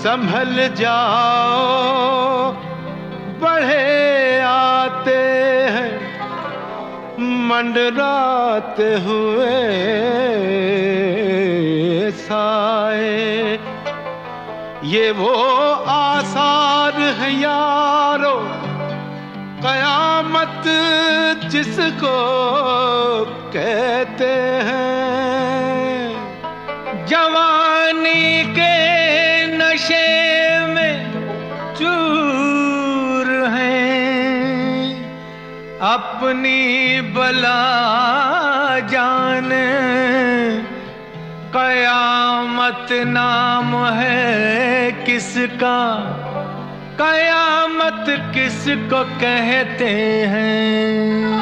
संभल जाओ, बढ़े आते हैं मंडराते हुए साए। ये वो आसार है यारो कयामत जिसको कहते हैं। जवानी के नशे में चूर हैं, अपनी बला जाने। कयामत नाम है किसका, कयामत किसको कहते हैं।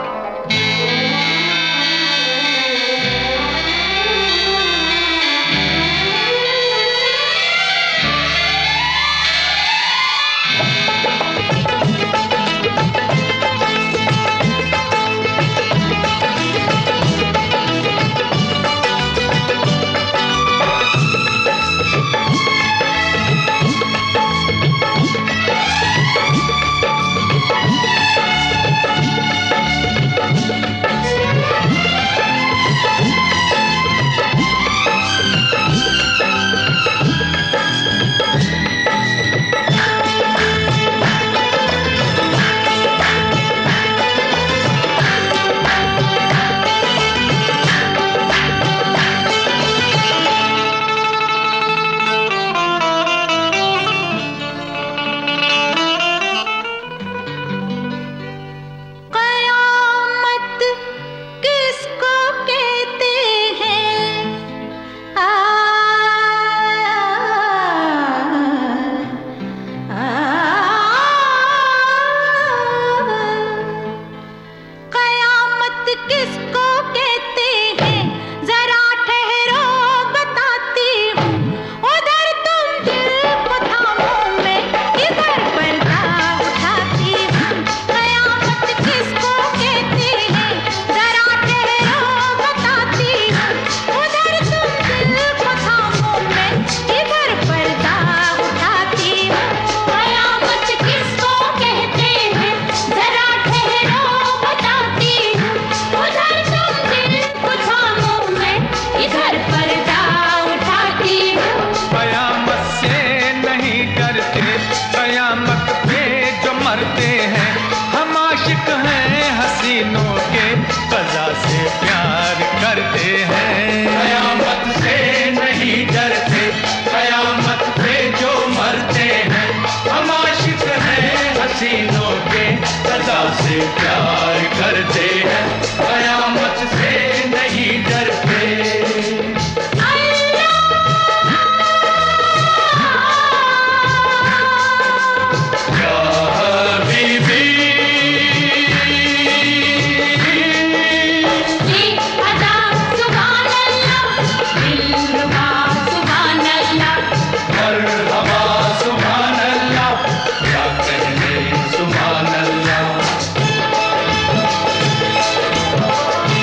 प्यार करते हैं, कयामत से नहीं डरते। या हबीबी अदा सुभान अल्लाह, दिलरुबा सुभान अल्लाह, मरहबा सुभान अल्लाह, क्या कहने सुभान अल्लाह।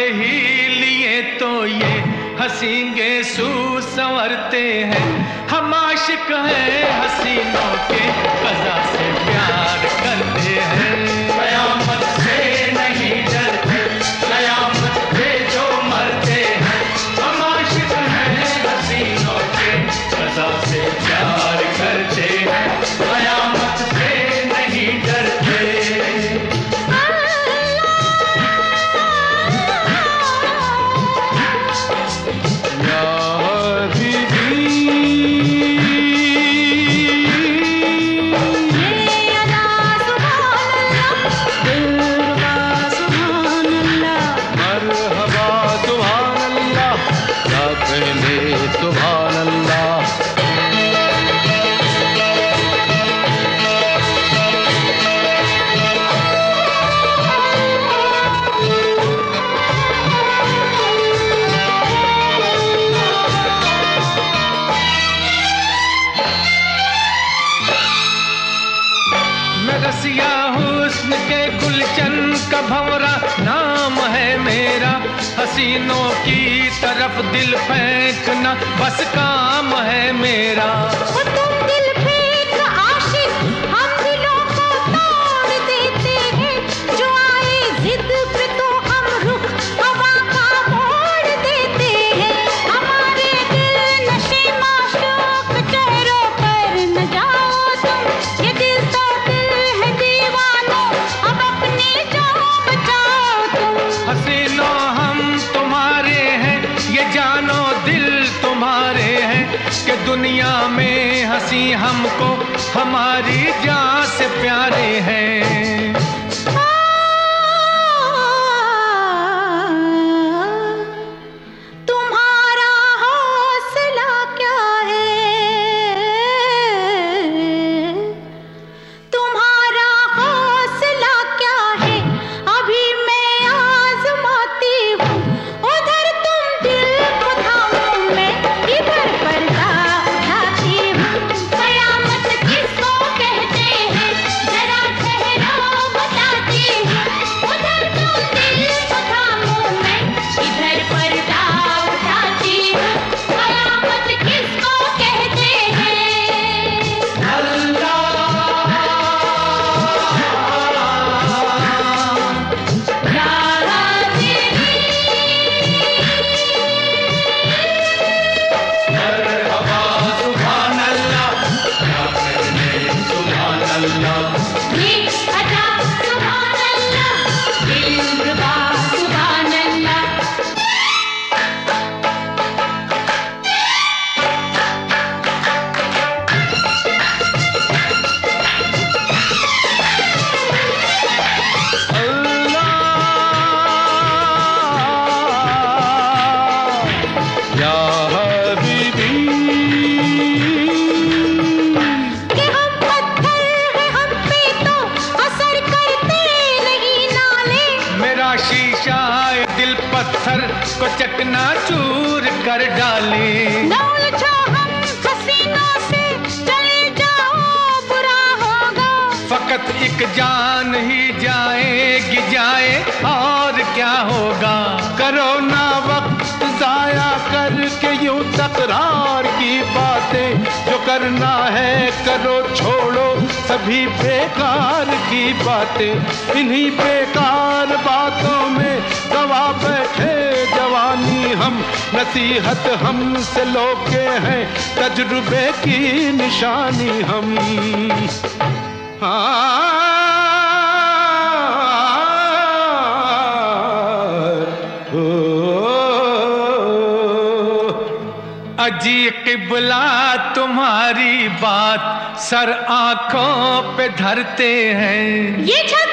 ही लिए तो ये हसींगे सू संवरते हैं। हम आशिक हैं हसीनों के, कज़ा से प्यार करते हैं। कयामत से नहीं डरते, कयामत पे जो मरते हैं। हम आशिक हैं हसीनों के, कज़ा से प्यार करते हैं। कयामत से नहीं डरते। रसिया हुस्न के गुलशन का भंवरा नाम है मेरा। हसीनों की तरफ दिल फेंकना बस काम है मेरा। तुम दिल फेंक आशिक, हम दिलों को तोड़ देते हैं। जो आए जिद पे तो हम रुख हवा का मोड़ देते हैं। हमारे दिल नशे माशूक चेहरों पर न जाओ तुम। ये दिल तो दिल है दीवानों, अब अपनी जान बचाओ तुम। हसीनों हम तुम्हारे हैं, ये जानो दिल तुम्हारे हैं। कि दुनिया में हंसी हमको हमारी जान से प्यारे हैं। तुम्हारा हौसला क्या है, तुम्हारा हौसला क्या है। अभी मैं आजमाती हूँ, उधर तुम दिल को थामो, मैं इधर पर्दा उठाती हूँ। कयामत किसको कहते हैं, जरा ठहरो बताती हूँ। उधर तुम दिल को थामो, मैं इधर पर्दा उठाती हूँ। कयामत किसको कहते हैं। ये अदा सुभान अल्लाह, दिलरुबा सुभान अल्लाह। या हबीबी, कि हम पत्थर हैं, हम पे तो असर करते नहीं नाले। मेरा शीशा है दिल पत्थर को चकनाचूर कर डाले। न उलझो हम हसीनों से, चले जाओ बुरा होगा। फकत एक जान ही जाएगी जाए और क्या होगा। करो ना वक्त जाया करके यूं तकरार की बातें। जो करना है करो, छोड़ो सभी बेकार की बातें। इन्हीं बेकार बातों में गवा बैठे जवानी हम। नसीहत हमसे लोगे हैं, तजुर्बे की निशानी हम। अजी किबला तुम्हारी बात सर आंखों पे धरते हैं। ये